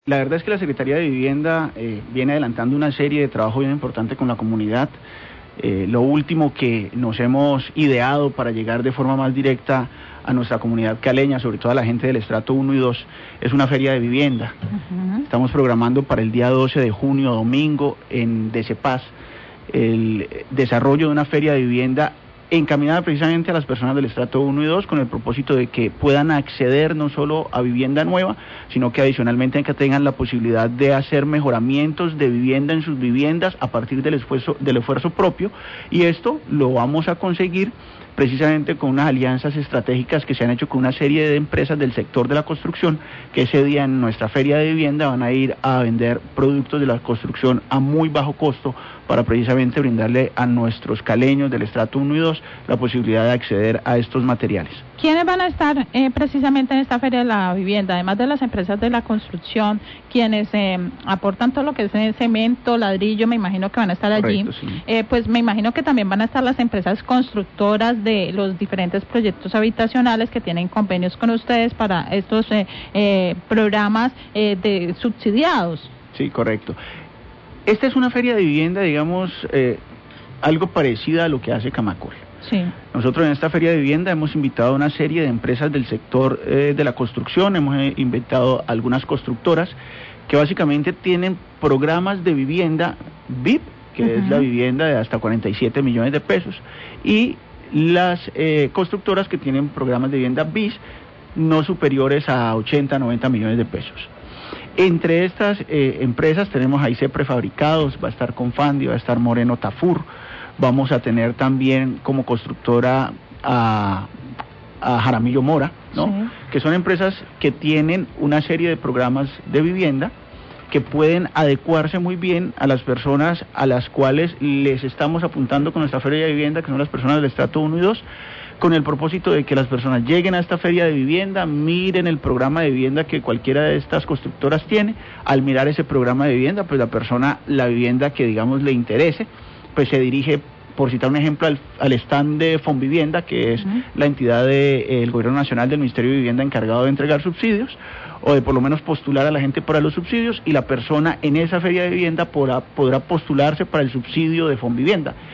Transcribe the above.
La verdad es que la Secretaría de Vivienda viene adelantando una serie de trabajo bien importante con la comunidad. Lo último que nos hemos ideado para llegar de forma más directa a nuestra comunidad caleña, sobre todo a la gente del estrato 1 y 2, es una feria de vivienda. Estamos programando para el día 12 de junio, domingo, en DCPAS, el desarrollo de una feria de vivienda encaminada precisamente a las personas del estrato 1 y 2 con el propósito de que puedan acceder no solo a vivienda nueva, sino que adicionalmente que tengan la posibilidad de hacer mejoramientos de vivienda en sus viviendas a partir del esfuerzo propio, y esto lo vamos a conseguir precisamente con unas alianzas estratégicas que se han hecho con una serie de empresas del sector de la construcción, que ese día en nuestra feria de vivienda van a ir a vender productos de la construcción a muy bajo costo para precisamente brindarle a nuestros caleños del estrato 1 y 2 la posibilidad de acceder a estos materiales. ¿Quiénes van a estar precisamente en esta feria de la vivienda? Además de las empresas de la construcción, quienes aportan todo lo que es cemento, ladrillo, me imagino que van a estar allí. Correcto, sí. Pues me imagino que también van a estar las empresas constructoras de los diferentes proyectos habitacionales que tienen convenios con ustedes para estos programas de subsidiados. Sí, correcto. Esta es una feria de vivienda, digamos, algo parecida a lo que hace Camacol. Sí. Nosotros en esta feria de vivienda hemos invitado a una serie de empresas del sector de la construcción, hemos invitado a algunas constructoras que básicamente tienen programas de vivienda VIP, que es la vivienda de hasta 47 millones de pesos, y las constructoras que tienen programas de vivienda BIS no superiores a 80, 90 millones de pesos. Entre estas empresas tenemos ahí Prefabricados, va a estar Confandi, va a estar Moreno Tafur, vamos a tener también como constructora a Jaramillo Mora, ¿no? Sí. Que son empresas que tienen una serie de programas de vivienda que pueden adecuarse muy bien a las personas a las cuales les estamos apuntando con nuestra feria de vivienda, que son las personas del estrato 1 y 2, con el propósito de que las personas lleguen a esta feria de vivienda, miren el programa de vivienda que cualquiera de estas constructoras tiene. Al mirar ese programa de vivienda, pues la vivienda que digamos le interese, pues se dirige, por citar un ejemplo, al stand de Fonvivienda, que es la entidad del Gobierno Nacional del Ministerio de Vivienda encargado de entregar subsidios, o de por lo menos postular a la gente para los subsidios, y la persona en esa feria de vivienda podrá postularse para el subsidio de Fonvivienda.